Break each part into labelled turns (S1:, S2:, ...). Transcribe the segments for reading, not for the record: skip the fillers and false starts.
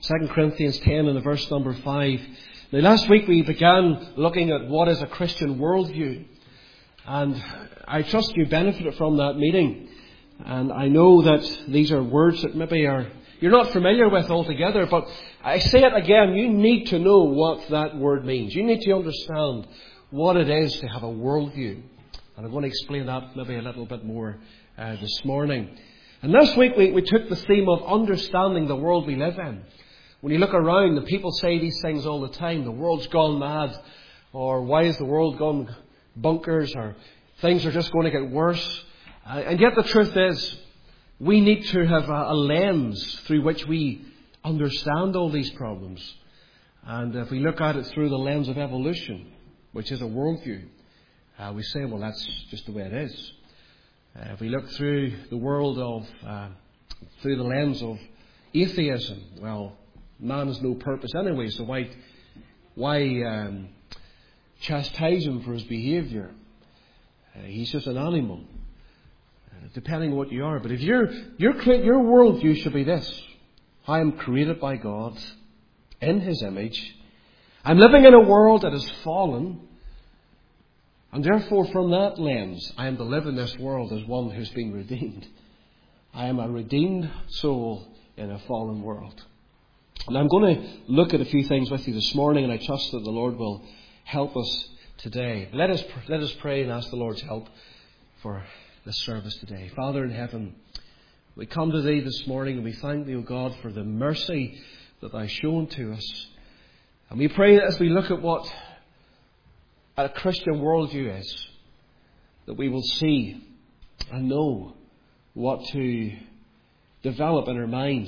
S1: 2 Corinthians 10 and the verse number 5. Now last week we began looking at what is a Christian worldview. And I trust you benefited from that meeting. And I know that these are words that maybe you're not familiar with altogether. But I say it again, you need to know what that word means. You need to understand what it is to have a worldview. And I'm going to explain that maybe a little bit more this morning. And last week we took the theme of understanding the world we live in. When you look around, the people say these things all the time. The world's gone mad. Or why is the world gone bonkers? Or things are just going to get worse. And yet the truth is, we need to have a lens through which we understand all these problems. And if we look at it through the lens of evolution, which is a worldview, we say, well, that's just the way it is. If we look through the world through the lens of atheism, well, man has no purpose anyway, so why chastise him for his behaviour? He's just an animal, depending on what you are. But if your worldview should be this: I am created by God in His image. I'm living in a world that has fallen. And therefore, from that lens, I am to live in this world as one who's been redeemed. I am a redeemed soul in a fallen world. And I'm going to look at a few things with you this morning, and I trust that the Lord will help us today. Let us pray and ask the Lord's help for this service today. Father in heaven, we come to Thee this morning, and we thank Thee, O God, for the mercy that Thou hast shown to us. And we pray that as we look at what a Christian worldview is, that we will see and know what to develop in our minds.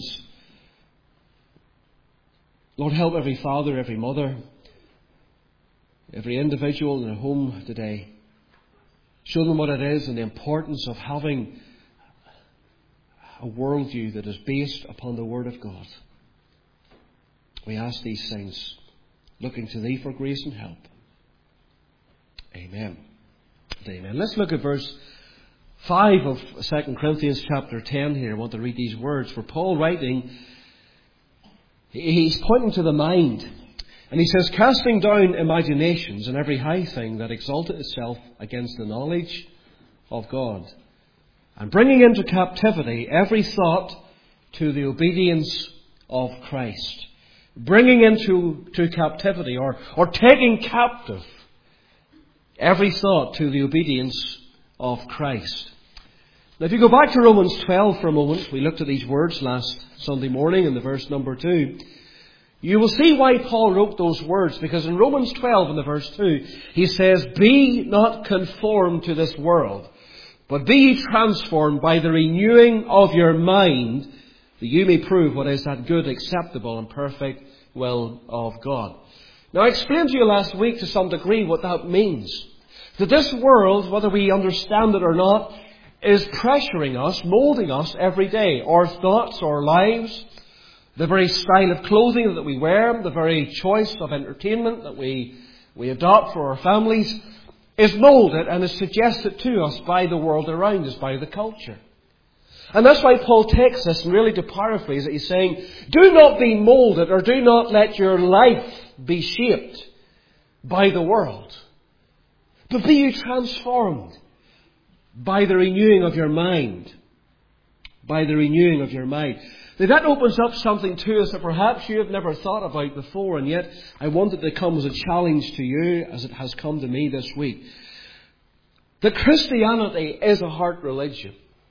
S1: Lord, help every father, every mother, every individual in a home today. Show them what it is and the importance of having a worldview that is based upon the Word of God. We ask these things, looking to Thee for grace and help. Amen. Amen. Let's look at verse 5 of 2 Corinthians chapter 10 here. I want to read these words. For Paul writing, he's pointing to the mind. And he says, casting down imaginations and every high thing that exalteth itself against the knowledge of God, and bringing into captivity every thought to the obedience of Christ. Bringing into captivity or taking captive every thought to the obedience of Christ. Now if you go back to Romans 12 for a moment, we looked at these words last Sunday morning in the verse number 2. You will see why Paul wrote those words, because in Romans 12 in the verse 2, he says, be not conformed to this world, but be ye transformed by the renewing of your mind, that you may prove what is that good, acceptable and perfect will of God. Now I explained to you last week to some degree what that means. That this world, whether we understand it or not, is pressuring us, moulding us every day. Our thoughts, our lives, the very style of clothing that we wear, the very choice of entertainment that we adopt for our families is moulded and is suggested to us by the world around us, by the culture. And that's why Paul takes this, and really to paraphrase it, he's saying, do not be moulded or do not let your life be shaped by the world, but be you transformed by the renewing of your mind. By the renewing of your mind. Now that opens up something to us that perhaps you have never thought about before, and yet I want it to come as a challenge to you as it has come to me this week. That Christianity is a heart religion.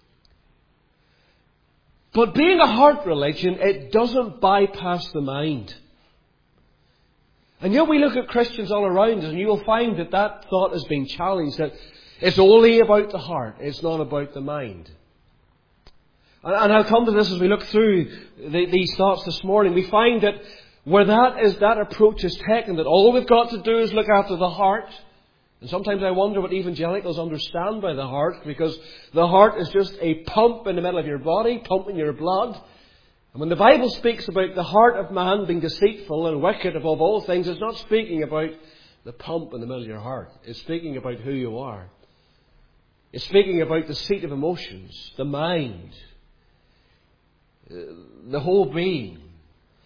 S1: But being a heart religion, it doesn't bypass the mind. And yet we look at Christians all around us, and you will find that thought is being challenged, that it's only about the heart, it's not about the mind. And I'll come to this as we look through these thoughts this morning. We find that where that approach is taken, that all we've got to do is look after the heart. And sometimes I wonder what evangelicals understand by the heart, because the heart is just a pump in the middle of your body, pumping your blood. And when the Bible speaks about the heart of man being deceitful and wicked above all things, it's not speaking about the pump in the middle of your heart. It's speaking about who you are. It's speaking about the seat of emotions, the mind, the whole being.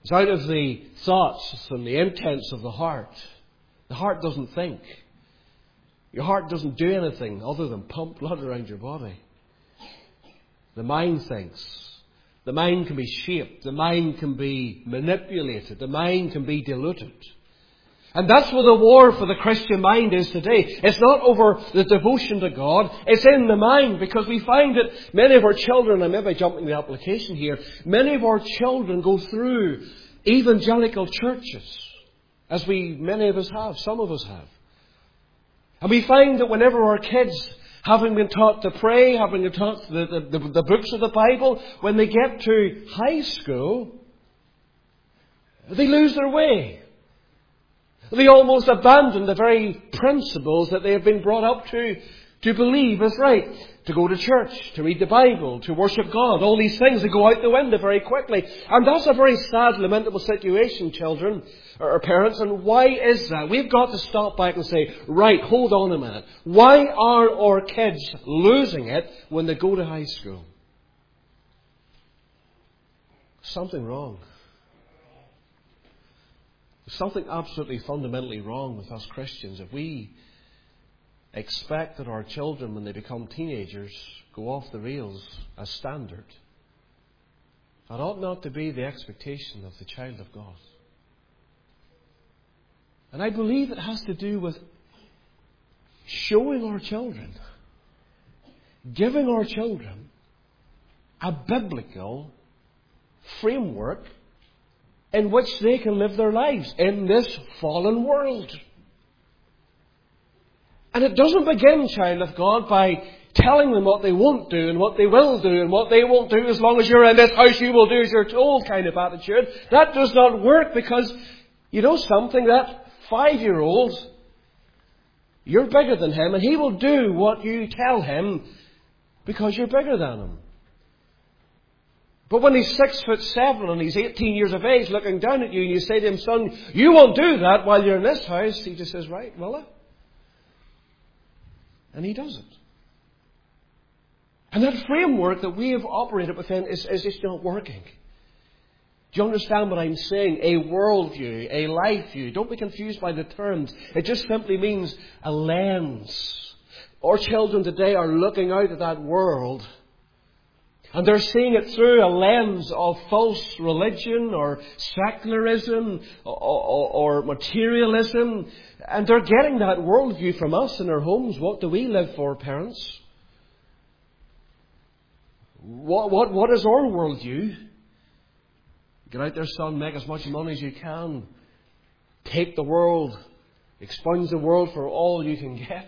S1: It's out of the thoughts and the intents of the heart. The heart doesn't think. Your heart doesn't do anything other than pump blood around your body. The mind thinks. The mind can be shaped. The mind can be manipulated. The mind can be diluted. And that's where the war for the Christian mind is today. It's not over the devotion to God. It's in the mind, because we find that many of our children, and maybe jumping the application here, many of our children go through evangelical churches, as many of us have, some of us have. And we find that whenever our kids, having been taught to pray, having been taught the books of the Bible, when they get to high school, they lose their way. They almost abandon the very principles that they have been brought up to believe is right. To go to church, to read the Bible, to worship God. All these things, they go out the window very quickly. And that's a very sad, lamentable situation, children or parents. And why is that? We've got to stop back and say, right, hold on a minute. Why are our kids losing it when they go to high school? Something wrong. There's something absolutely fundamentally wrong with us Christians if we expect that our children, when they become teenagers, go off the rails as standard. That ought not to be the expectation of the child of God. And I believe it has to do with showing our children, giving our children a biblical framework in which they can live their lives in this fallen world. And it doesn't begin, child of God, by telling them what they won't do and what they will do and what they won't do. As long as you're in this house, you will do as you're told kind of attitude. That does not work, because you know something, that 5-year-old, you're bigger than him, and he will do what you tell him because you're bigger than him. But when he's 6'7" and he's 18 years of age looking down at you, and you say to him, son, you won't do that while you're in this house, he just says, right, will I? And he does it. And that framework that we have operated within is just not working. Do you understand what I'm saying? A worldview, a life view. Don't be confused by the terms. It just simply means a lens. Our children today are looking out at that world, and they're seeing it through a lens of false religion or secularism or materialism. And they're getting that worldview from us in our homes. What do we live for, parents? What is our worldview? Get out there, son, make as much money as you can. Take the world. Expunge the world for all you can get.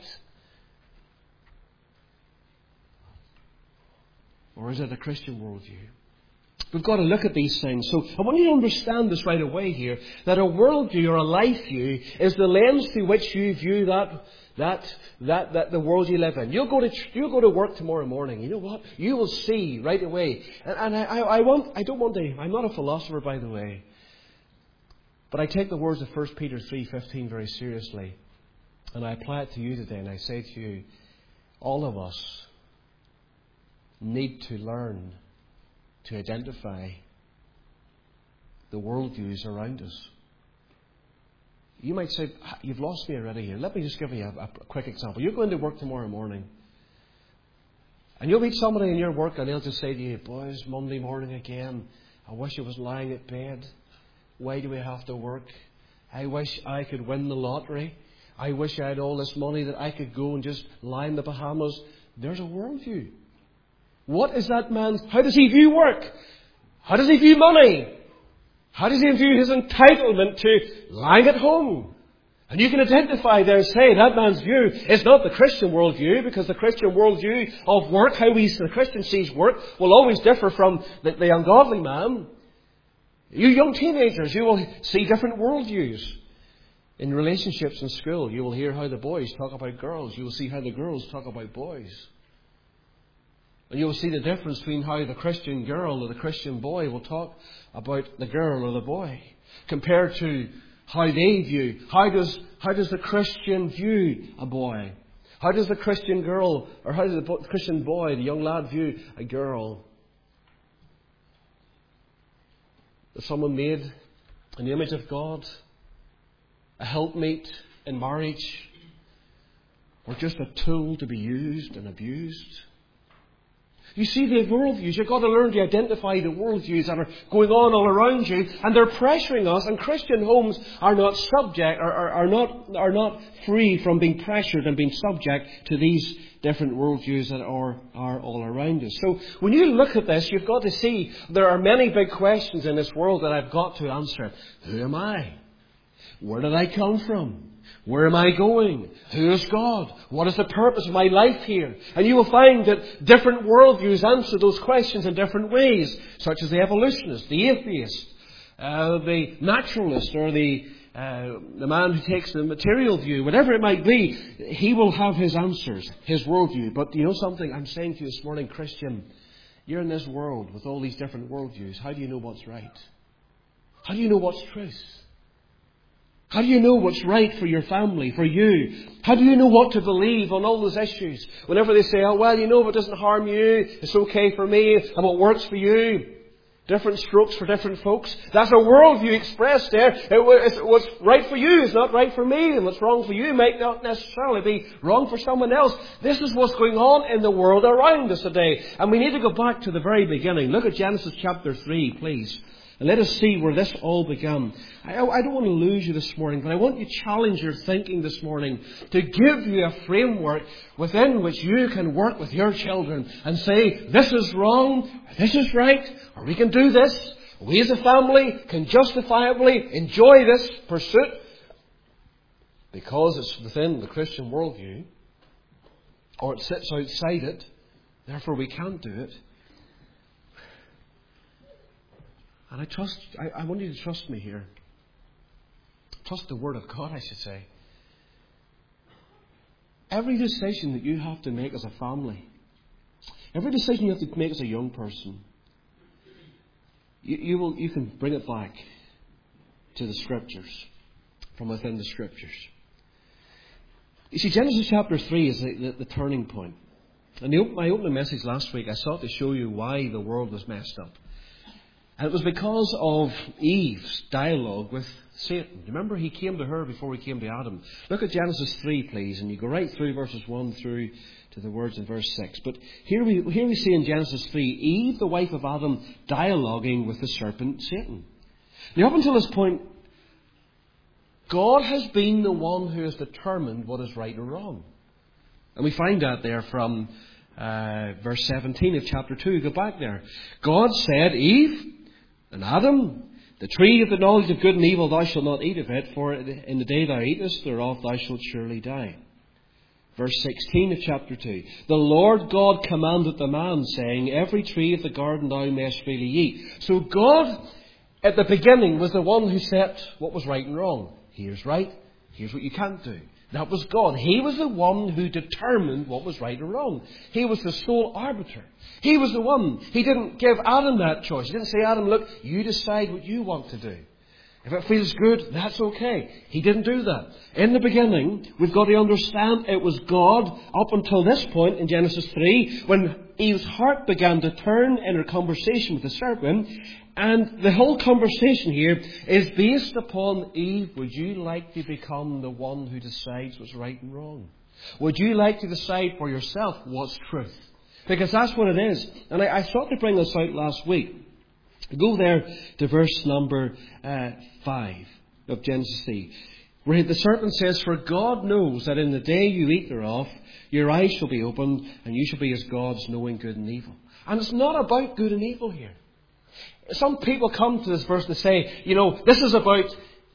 S1: Or is it a Christian worldview? We've got to look at these things. So I want you to understand this right away here, that a worldview or a life view is the lens through which you view that the world you live in. You'll go to work tomorrow morning. You know what? You will see right away. And I'm not a philosopher, by the way, but I take the words of 1 Peter 3:15 very seriously, and I apply it to you today. And I say to you, all of us need to learn to identify the worldviews around us. You might say, you've lost me already here. Let me just give you a quick example. You're going to work tomorrow morning, and you'll meet somebody in your work, and they'll just say to you, boys, Monday morning again. I wish I was lying at bed. Why do we have to work? I wish I could win the lottery. I wish I had all this money that I could go and just lie in the Bahamas. There's a worldview. What is that man's... How does he view work? How does he view money? How does he view his entitlement to lying at home? And you can identify there and say that man's view is not the Christian worldview, because the Christian worldview of work, how the Christian sees work, will always differ from the ungodly man. You young teenagers, you will see different worldviews. In relationships in school, you will hear how the boys talk about girls. You will see how the girls talk about boys. And you'll see the difference between how the Christian girl or the Christian boy will talk about the girl or the boy, compared to how they view. How does the Christian view a boy? How does the Christian girl, or how does the Christian boy, the young lad, view a girl that someone made an image of God, a helpmate in marriage, or just a tool to be used and abused? You see the worldviews. You've got to learn to identify the worldviews that are going on all around you, and they're pressuring us. And Christian homes are not subject, are not free from being pressured and being subject to these different worldviews that are all around us. So when you look at this, you've got to see there are many big questions in this world that I've got to answer. Who am I? Where did I come from? Where am I going? Who is God? What is the purpose of my life here? And you will find that different worldviews answer those questions in different ways, such as the evolutionist, the atheist, the naturalist, or the man who takes the material view. Whatever it might be, he will have his answers, his worldview. But you know something? I'm saying to you this morning, Christian, you're in this world with all these different worldviews. How do you know what's right? How do you know what's truth? How do you know what's right for your family, for you? How do you know what to believe on all those issues? Whenever they say, oh, well, you know, if it doesn't harm you, it's okay for me, and what works for you. Different strokes for different folks. That's a worldview expressed there. What's right for you is not right for me, and what's wrong for you might not necessarily be wrong for someone else. This is what's going on in the world around us today. And we need to go back to the very beginning. Look at Genesis chapter 3, please. And let us see where this all began. I don't want to lose you this morning, but I want you to challenge your thinking this morning to give you a framework within which you can work with your children and say, this is wrong, this is right, or we can do this. We as a family can justifiably enjoy this pursuit because it's within the Christian worldview, or it sits outside it, therefore we can't do it. And I want you to trust me here. Trust the Word of God, I should say. Every decision that you have to make as a family, every decision you have to make as a young person, you can bring it back to the Scriptures, from within the Scriptures. You see, Genesis chapter 3 is the turning point. And my opening message last week, I sought to show you why the world was messed up. And it was because of Eve's dialogue with Satan. Remember, he came to her before he came to Adam. Look at Genesis 3, please, and you go right through verses 1 through to the words in verse 6. But here we see in Genesis 3, Eve, the wife of Adam, dialoguing with the serpent, Satan. Now, up until this point, God has been the one who has determined what is right and wrong. And we find that there from verse 17 of chapter 2. Go back there. God said, Eve and Adam, the tree of the knowledge of good and evil, thou shalt not eat of it, for in the day thou eatest thereof thou shalt surely die. Verse 16 of chapter 2. The Lord God commanded the man, saying, every tree of the garden thou mayest freely eat. So God, at the beginning, was the one who set what was right and wrong. Here's right, here's what you can't do. That was God. He was the one who determined what was right or wrong. He was the sole arbiter. He was the one. He didn't give Adam that choice. He didn't say, Adam, look, you decide what you want to do. If it feels good, that's okay. He didn't do that. In the beginning, we've got to understand it was God up until this point in Genesis 3, when Eve's heart began to turn in her conversation with the serpent. And the whole conversation here is based upon, Eve, would you like to become the one who decides what's right and wrong? Would you like to decide for yourself what's truth? Because that's what it is. And I thought to bring this out last week. Go there to verse number 5 of Genesis 3, where the serpent says, for God knows that in the day you eat thereof, your eyes shall be opened, and you shall be as gods, knowing good and evil. And it's not about good and evil here. Some people come to this verse and say, you know, this is about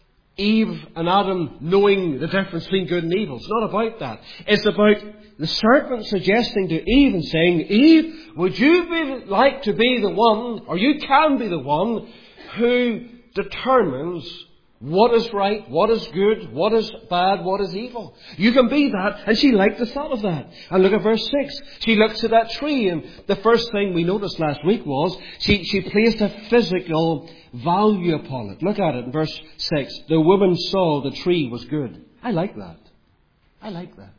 S1: Eve and Adam knowing the difference between good and evil. It's not about that. It's about the serpent suggesting to Eve and saying, Eve, would you like to be the one, or you can be the one, who determines what is right, what is good, what is bad, what is evil. You can be that. And she liked the thought of that. And look at verse 6. She looks at that tree, and the first thing we noticed last week was she placed a physical value upon it. Look at it in verse 6. The woman saw the tree was good. I like that. I like that.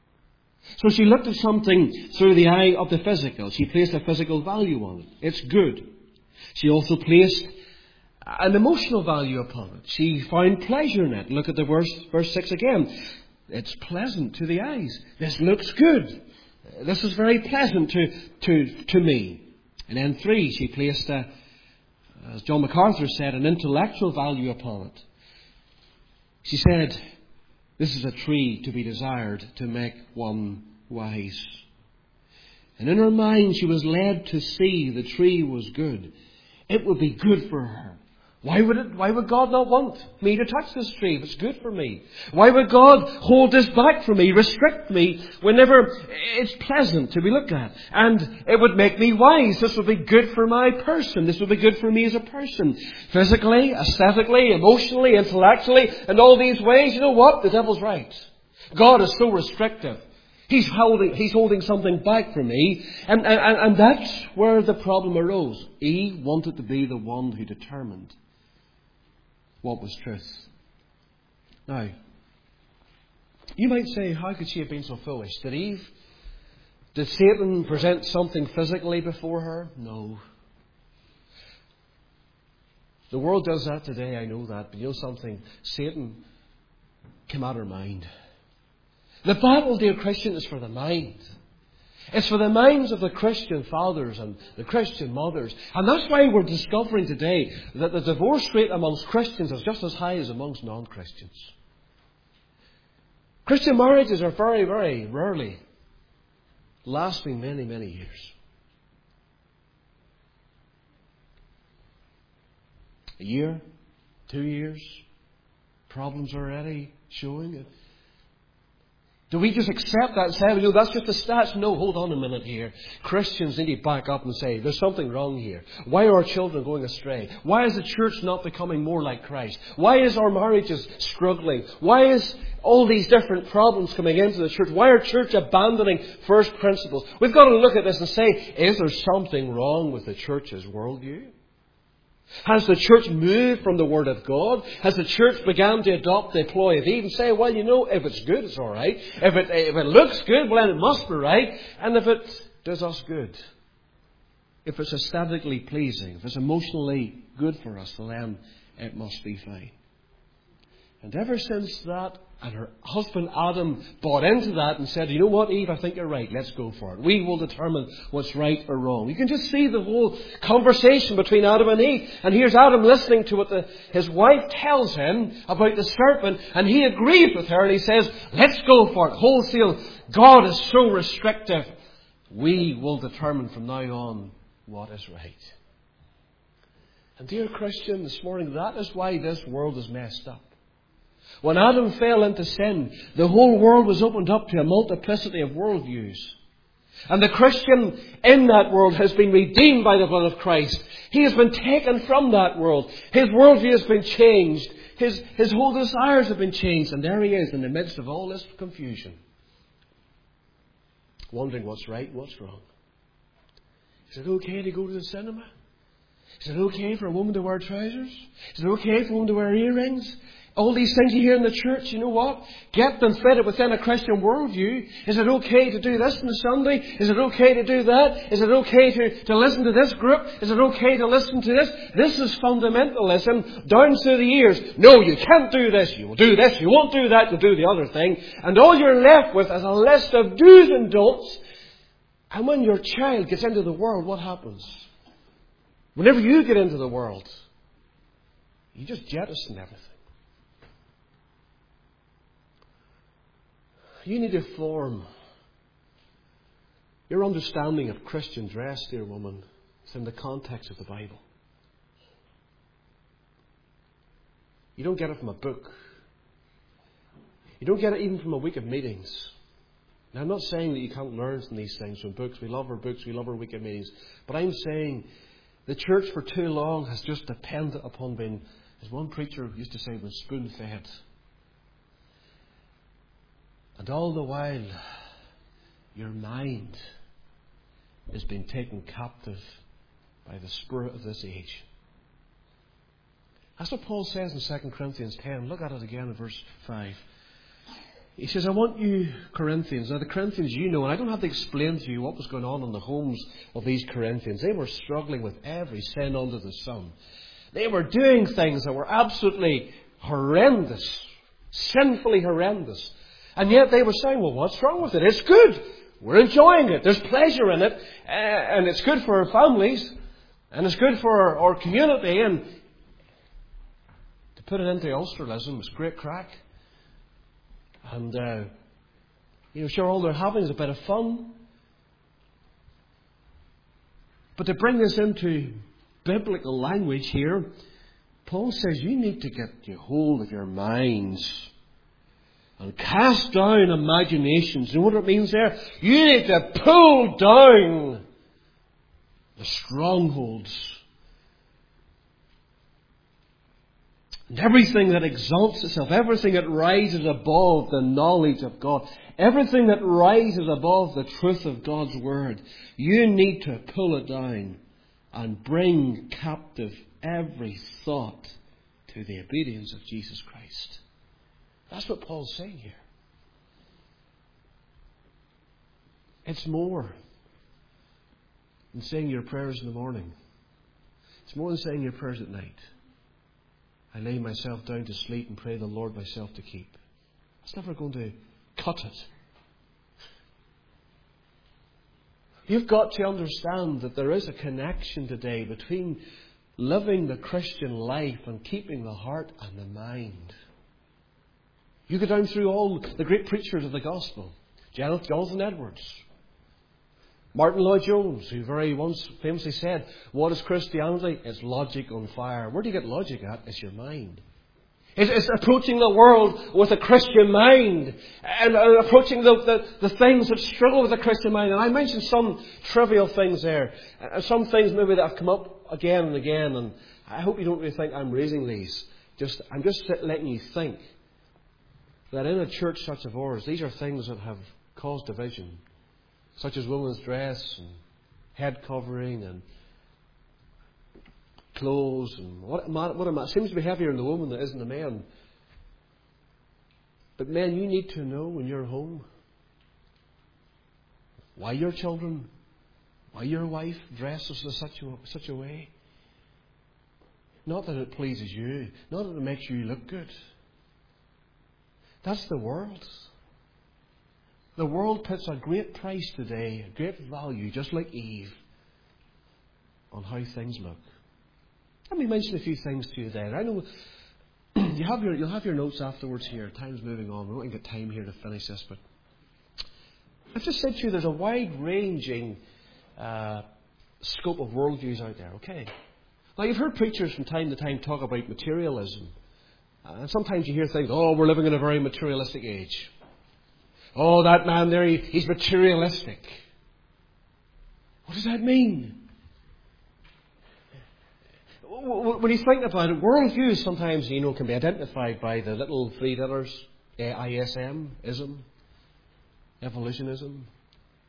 S1: So she looked at something through the eye of the physical. She placed a physical value on it. It's good. She also placed an emotional value upon it. She found pleasure in it. Look at the verse 6 again. It's pleasant to the eyes. This looks good. This is very pleasant to me. And then 3, she placed, as John MacArthur said, an intellectual value upon it. She said, this is a tree to be desired to make one wise. And in her mind she was led to see the tree was good. It would be good for her. Why would God not want me to touch this tree if it's good for me? Why would God hold this back from me, restrict me, whenever it's pleasant to be looked at? And it would make me wise. This would be good for my person. This would be good for me as a person. Physically, aesthetically, emotionally, intellectually, and all these ways. You know what? The devil's right. God is so restrictive. He's holding something back from me. And that's where the problem arose. Eve wanted to be the one who determined what was truth. Now, you might say, how could she have been so foolish? Did Satan present something physically before her? No. The world does that today, I know that. But you know something? Satan came at her mind. The battle, dear Christian, is for the mind. It's for the minds of the Christian fathers and the Christian mothers. And that's why we're discovering today that the divorce rate amongst Christians is just as high as amongst non-Christians. Christian marriages are very, very rarely lasting many, many years. A year, 2 years, problems are already showing it. Do we just accept that and say, well, that's just the stats? No, hold on a minute here. Christians need to back up and say, there's something wrong here. Why are our children going astray? Why is the church not becoming more like Christ? Why is our marriages struggling? Why is all these different problems coming into the church? Why are church abandoning first principles? We've got to look at this and say, is there something wrong with the church's worldview? Has the church moved from the Word of God? Has the church begun to adopt the ploy of Eve and say, well, you know, if it's good, it's all right. If it looks good, well, then it must be right. And if it does us good, if it's aesthetically pleasing, if it's emotionally good for us, well, then it must be fine. And ever since that, and her husband Adam bought into that and said, you know what, Eve, I think you're right. Let's go for it. We will determine what's right or wrong. You can just see the whole conversation between Adam and Eve. And here's Adam listening to what his wife tells him about the serpent. And he agrees with her and he says, let's go for it. Wholesale. God is so restrictive. We will determine from now on what is right. And dear Christian, this morning, that is why this world is messed up. When Adam fell into sin, the whole world was opened up to a multiplicity of worldviews. And the Christian in that world has been redeemed by the blood of Christ. He has been taken from that world. His worldview has been changed. His whole desires have been changed. And there he is in the midst of all this confusion, wondering what's right, what's wrong. Is it okay to go to the cinema? Is it okay for a woman to wear trousers? Is it okay for a woman to wear earrings? All these things you hear in the church, you know what? Get them fitted within a Christian worldview. Is it okay to do this on Sunday? Is it okay to do that? Is it okay to listen to this group? Is it okay to listen to this? This is fundamentalism down through the years. No, you can't do this. You will do this. You won't do that. You'll do the other thing. And all you're left with is a list of do's and don'ts. And when your child gets into the world, what happens? Whenever you get into the world, you just jettison everything. You need to form your understanding of Christian dress, dear woman, is in the context of the Bible. You don't get it from a book. You don't get it even from a week of meetings. Now, I'm not saying that you can't learn from these things from books. We love our books. We love our week of meetings. But I'm saying the church for too long has just depended upon being, as one preacher used to say, being spoon-fed. And all the while, your mind is being taken captive by the spirit of this age. That's what Paul says in 2 Corinthians 10. Look at it again in verse 5. He says, I want you, Corinthians. Now, the Corinthians, you know, and I don't have to explain to you what was going on in the homes of these Corinthians. They were struggling with every sin under the sun. They were doing things that were absolutely horrendous, sinfully horrendous. And yet they were saying, well, what's wrong with it? It's good. We're enjoying it. There's pleasure in it. And it's good for our families. And it's good for our community. And to put it into Ulsterlism was great crack. And, sure, all they're having is a bit of fun. But to bring this into biblical language here, Paul says you need to get a hold of your minds and cast down imaginations. You know what it means there? You need to pull down the strongholds. And everything that exalts itself, everything that rises above the knowledge of God, everything that rises above the truth of God's Word, you need to pull it down and bring captive every thought to the obedience of Jesus Christ. That's what Paul's saying here. It's more than saying your prayers in the morning. It's more than saying your prayers at night. I lay myself down to sleep and pray the Lord myself to keep. It's never going to cut it. You've got to understand that there is a connection today between living the Christian life and keeping the heart and the mind. You go down through all the great preachers of the gospel. Jonathan Edwards, Martin Lloyd-Jones, who very once famously said, what is Christianity? It's logic on fire. Where do you get logic at? It's your mind. It's approaching the world with a Christian mind and approaching the things that struggle with a Christian mind. And I mentioned some trivial things there. Some things maybe that have come up again and again. And I hope you don't really think I'm raising these. I'm just letting you think that in a church such as ours, these are things that have caused division. Such as women's dress and head covering and clothes and what seems to be heavier in the woman than it is in the men. But men, you need to know in your home why your children, why your wife dresses in such a way. Not that it pleases you, not that it makes you look good. That's the world. The world puts a great price today, a great value, just like Eve, on how things look. Let me mention a few things to you there. I know you'll have your notes afterwards here. Time's moving on. We won't get time here to finish this, but I've just said to you there's a wide-ranging scope of worldviews out there. Okay. Now you've heard preachers from time to time talk about materialism, and sometimes you hear things. Oh, we're living in a very materialistic age. Oh, that man there, he's materialistic. What does that mean? When you think about it, worldviews sometimes, can be identified by the little three letters. ISM, ism, evolutionism,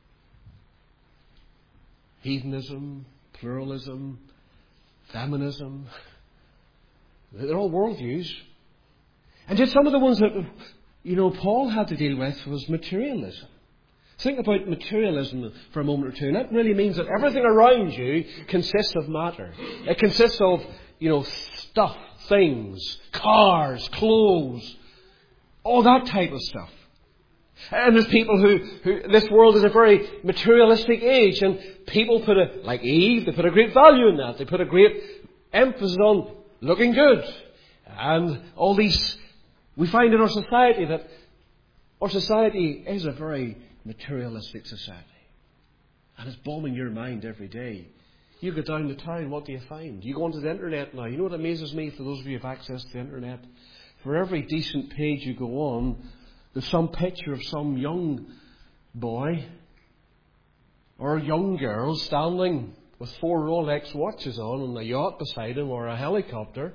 S1: heathenism, pluralism, feminism. They're all worldviews. And yet some of the ones that Paul had to deal with was materialism. Think about materialism for a moment or two. And that really means that everything around you consists of matter. It consists of, stuff, things, cars, clothes, all that type of stuff. And there's people who this world is a very materialistic age, and people like Eve, they put a great value in that. They put a great emphasis on looking good. And all these, we find in our society that our society is a very materialistic society. And it's bombing your mind every day. You go down to town, what do you find? You go onto the internet now. You know what amazes me, for those of you who have access to the internet? For every decent page you go on, there's some picture of some young boy or young girl standing with 4 Rolex watches on a yacht beside him or a helicopter.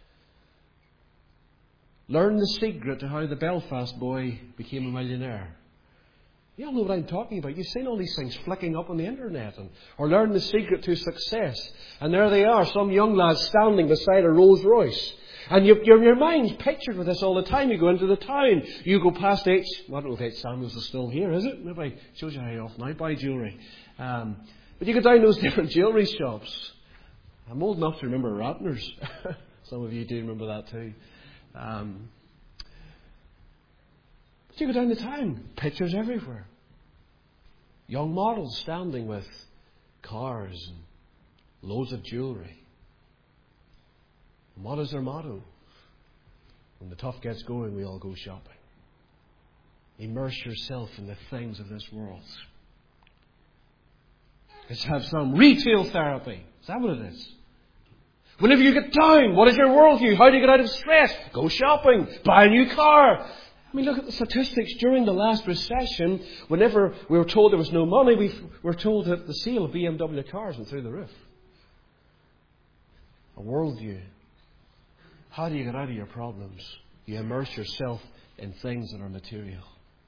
S1: Learn the secret to how the Belfast boy became a millionaire. You all know what I'm talking about. You've seen all these things flicking up on the internet. Or learn the secret to success. And there they are, some young lads standing beside a Rolls Royce. And your mind's pictured with this all the time. You go into the town. You go past I don't know if H. Samuels is still here, is it? Maybe shows you how you often I buy jewellery. But you go down those different jewellery shops. I'm old enough to remember Ratners. Some of you do remember that too. But you go down the town, pictures everywhere. Young models standing with cars and loads of jewellery. And what is their motto? When the tough gets going, we all go shopping. Immerse yourself in the things of this world. Let's have some retail therapy. Is that what it is? Whenever you get down, what is your worldview? How do you get out of stress? Go shopping. Buy a new car. I mean, look at the statistics. During the last recession, whenever we were told there was no money, we were told that the sale of BMW cars went through the roof. A worldview. How do you get out of your problems? You immerse yourself in things that are material.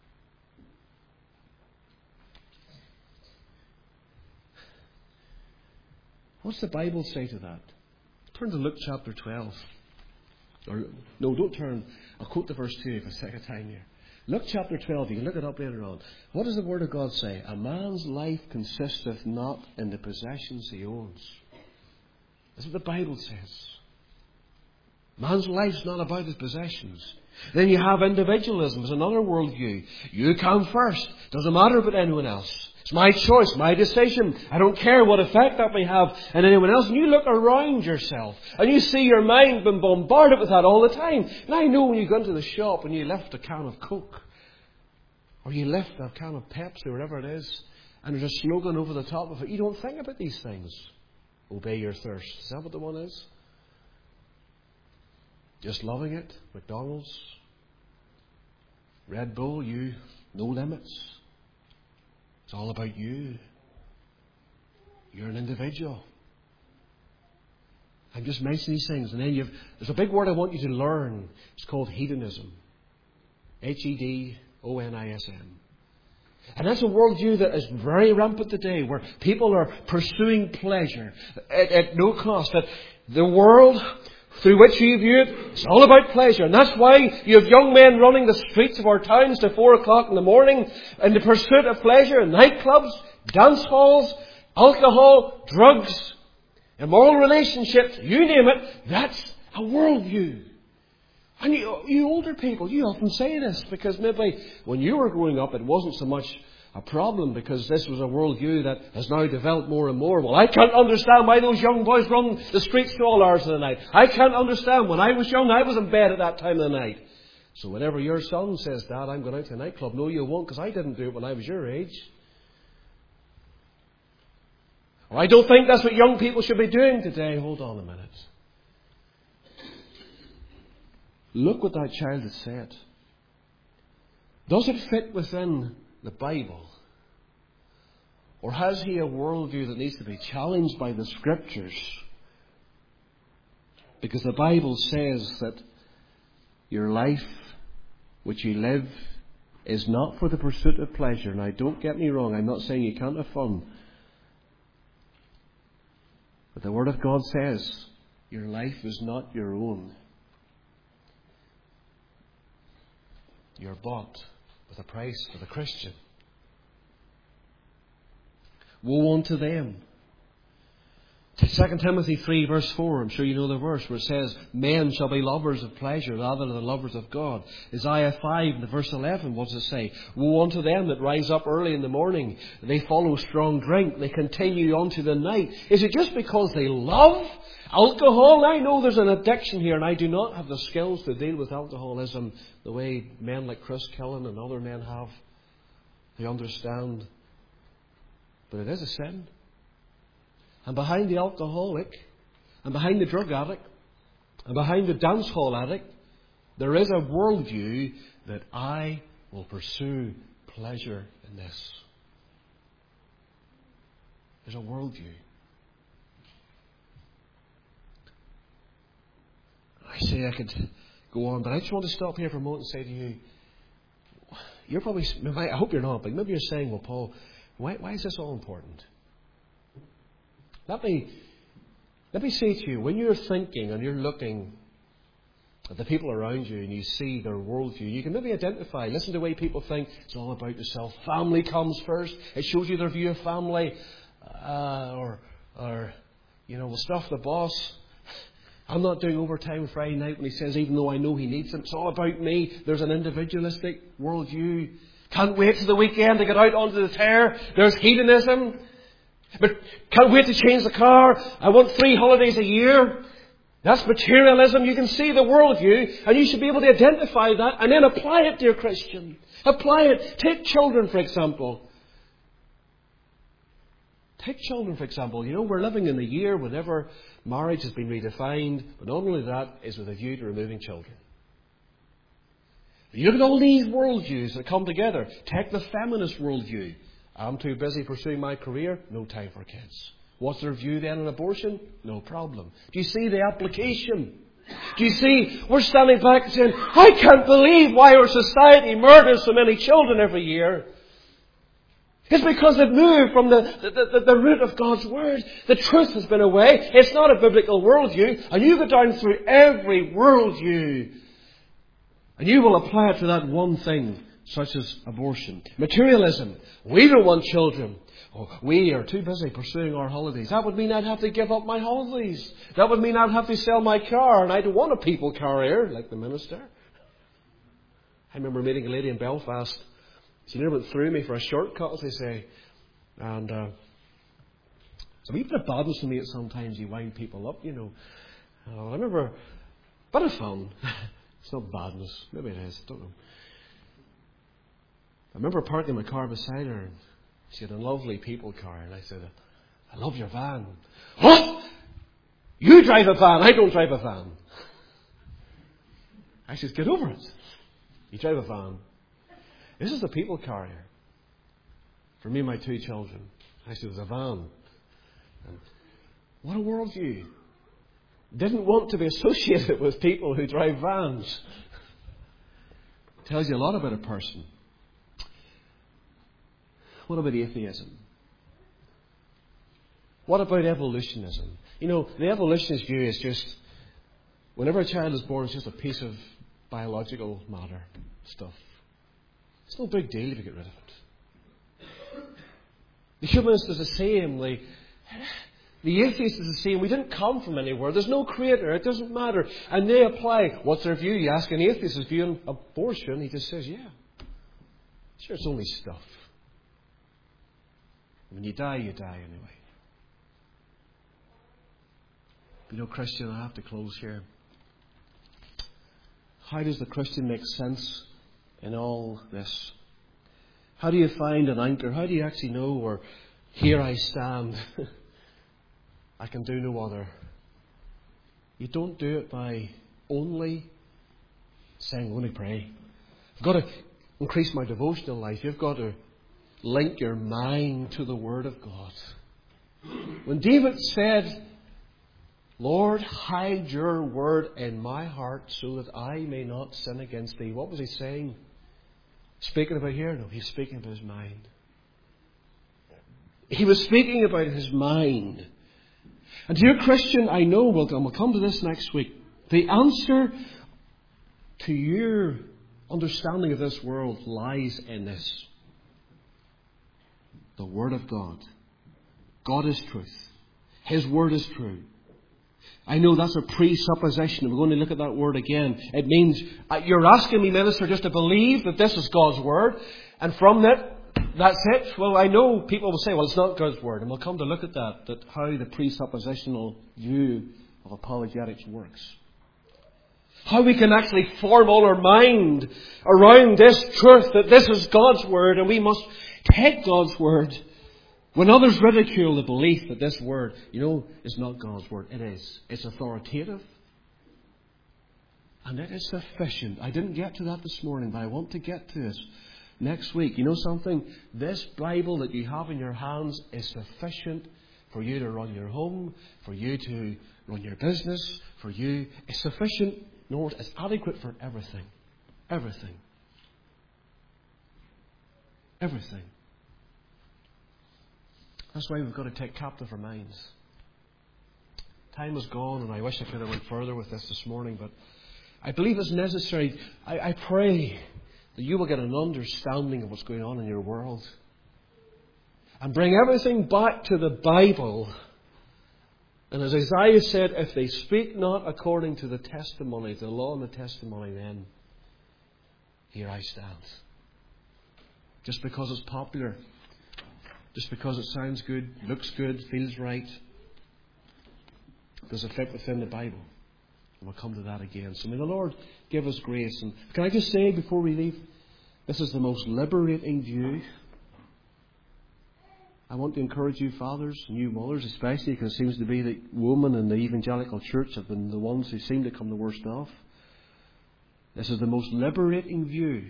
S1: What's the Bible say to that? Turn to Luke chapter 12. Or, no, don't turn. I'll quote the verse 2 for a second time here. Luke chapter 12, you can look it up later on. What does the Word of God say? A man's life consisteth not in the possessions he owns. That's what the Bible says. Man's life's not about his possessions. Then you have individualism as another worldview. You come first. Doesn't matter about anyone else. It's my choice, my decision. I don't care what effect that may have on anyone else. And you look around yourself and you see your mind being bombarded with that all the time. And I know when you go into the shop and you lift a can of Coke or you lift a can of Pepsi or whatever it is and there's a slogan over the top of it, you don't think about these things. Obey your thirst. Is that what the one is? Just loving it. McDonald's, Red Bull, you, no limits. It's all about you. You're an individual. I'm just mentioning these things. And then there's a big word I want you to learn. It's called hedonism. Hedonism. And that's a worldview that is very rampant today, where people are pursuing pleasure at no cost. That the world through which you view it, it's all about pleasure. And that's why you have young men running the streets of our towns till 4 o'clock in the morning in the pursuit of pleasure, nightclubs, dance halls, alcohol, drugs, immoral relationships, you name it. That's a worldview. And you older people, you often say this because maybe when you were growing up it wasn't so much a problem because this was a worldview that has now developed more and more. Well, I can't understand why those young boys run the streets to all hours of the night. I can't understand. When I was young, I was in bed at that time of the night. So whenever your son says, Dad, I'm going out to a nightclub, no, you won't, because I didn't do it when I was your age. Or I don't think that's what young people should be doing today. Hold on a minute. Look what that child has said. Does it fit within the Bible? Or has he a worldview that needs to be challenged by the Scriptures? Because the Bible says that your life, which you live, is not for the pursuit of pleasure. Now, don't get me wrong. I'm not saying you can't have fun. But the Word of God says your life is not your own. You're bought with a price for the Christian. Woe unto them. 2 Timothy 3 verse 4, I'm sure you know the verse where it says, men shall be lovers of pleasure rather than lovers of God. Isaiah 5 verse 11, what does it say? Woe unto them that rise up early in the morning. They follow strong drink. They continue on to the night. Is it just because they love alcohol? I know there's an addiction here and I do not have the skills to deal with alcoholism the way men like Chris Killen and other men have. They understand. But it is a sin. And behind the alcoholic, and behind the drug addict, and behind the dance hall addict, there is a worldview that I will pursue pleasure in this. There's a worldview. I say I could go on, but I just want to stop here for a moment and say to you, you're probably, I hope you're not, but maybe you're saying, well, Paul, why is this all important? Let me say to you, when you're thinking and you're looking at the people around you and you see their worldview, you can maybe identify, listen to the way people think, it's all about yourself. Family comes first. It shows you their view of family. Or We'll stuff the boss. I'm not doing overtime Friday night when he says, even though I know he needs it, it's all about me. There's an individualistic worldview. Can't wait to the weekend to get out onto the tear. There's hedonism. But can't wait to change the car. I want 3 holidays a year. That's materialism. You can see the worldview, and you should be able to identify that and then apply it, dear Christian. Apply it. Take children, for example. We're living in the year whenever marriage has been redefined, but not only that, is with a view to removing children. You look at all these worldviews that come together. Take the feminist worldview. I'm too busy pursuing my career, no time for kids. What's their view then on abortion? No problem. Do you see the application? Do you see, we're standing back and saying, I can't believe why our society murders so many children every year. It's because they've moved from the root of God's Word. The truth has been away. It's not a biblical worldview. And you go down through every worldview, and you will apply it to that one thing, such as abortion. Materialism. We don't want children. We are too busy pursuing our holidays. That would mean I'd have to give up my holidays. That would mean I'd have to sell my car, and I don't want a people carrier like the minister. I remember meeting a lady in Belfast. She nearly went through me for a shortcut, as they say. And it's a wee bit of badness to me at sometimes. You wind people up, I remember, bit of fun. It's not badness. Maybe it is. I don't know. I remember parking my car beside her. And she had a lovely people car. And I said, I love your van. What? You drive a van. I don't drive a van. I said, get over it. You drive a van. This is the people carrier for me and my 2 children. I said, it was a van. And what a worldview. Didn't want to be associated with people who drive vans. Tells you a lot about a person. What about atheism? What about evolutionism? The evolutionist view is just, whenever a child is born, it's just a piece of biological matter stuff. It's no big deal if you get rid of it. The humanist is the same. The atheist is the same. We didn't come from anywhere. There's no creator. It doesn't matter. And they apply. What's their view? You ask an atheist his view on abortion. He just says, yeah. Sure, it's only stuff. When you die anyway. Christian, I have to close here. How does the Christian make sense in all this? How do you find an anchor? How do you actually know, or here I stand, I can do no other? You don't do it by only saying, let me pray. I've got to increase my devotional life. You've got to link your mind to the Word of God. When David said, Lord, hide your word in my heart so that I may not sin against thee, what was he saying? Speaking about here? No, he's speaking about his mind. He was speaking about his mind. And dear Christian, I know we'll come to this next week. The answer to your understanding of this world lies in this. The Word of God. God is truth. His Word is true. I know that's a presupposition. We're going to look at that word again. It means you're asking me, minister, just to believe that this is God's Word. And from that's it. Well, I know people will say, well, it's not God's Word. And we'll come to look at that how the presuppositional view of apologetics works. How we can actually form all our mind around this truth that this is God's Word and we must take God's Word. When others ridicule the belief that this Word, is not God's Word, it is. It's authoritative. And it is sufficient. I didn't get to that this morning, but I want to get to it next week. You know something? This Bible that you have in your hands is sufficient for you to run your home, for you to run your business, for you. It's sufficient. No, it's adequate for everything. Everything. Everything. That's why we've got to take captive our minds. Time is gone, and I wish I could have went further with this morning, but I believe it's necessary. I pray that you will get an understanding of what's going on in your world and bring everything back to the Bible And as Isaiah said, if they speak not according to the testimony, the law and the testimony, then here I stand. Just because it's popular, just because it sounds good, looks good, feels right, does it fit within the Bible? And we'll come to that again. So may the Lord give us grace. And can I just say before we leave, this is the most liberating view. I want to encourage you fathers and you mothers especially, because it seems to be that women in the evangelical church have been the ones who seem to come the worst off. This is the most liberating view.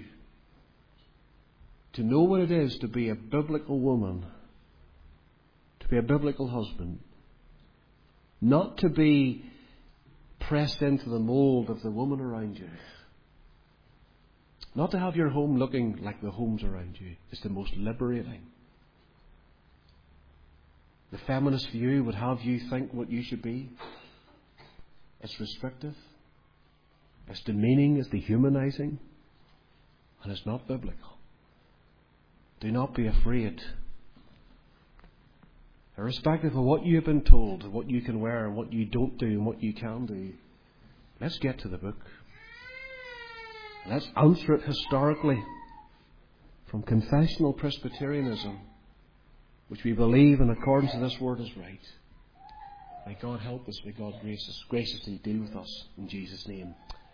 S1: To know what it is to be a biblical woman, to be a biblical husband, not to be pressed into the mould of the woman around you, not to have your home looking like the homes around you, is the most liberating. The feminist view would have you think what you should be. It's restrictive, it's demeaning, it's dehumanizing, and it's not biblical. Do not be afraid. Irrespective of what you have been told, and what you can wear, and what you don't do, and what you can do, let's get to the book. Let's answer it historically from confessional Presbyterianism, which we believe in accordance to this word is right. May God help us. May God graciously deal with us in Jesus' name.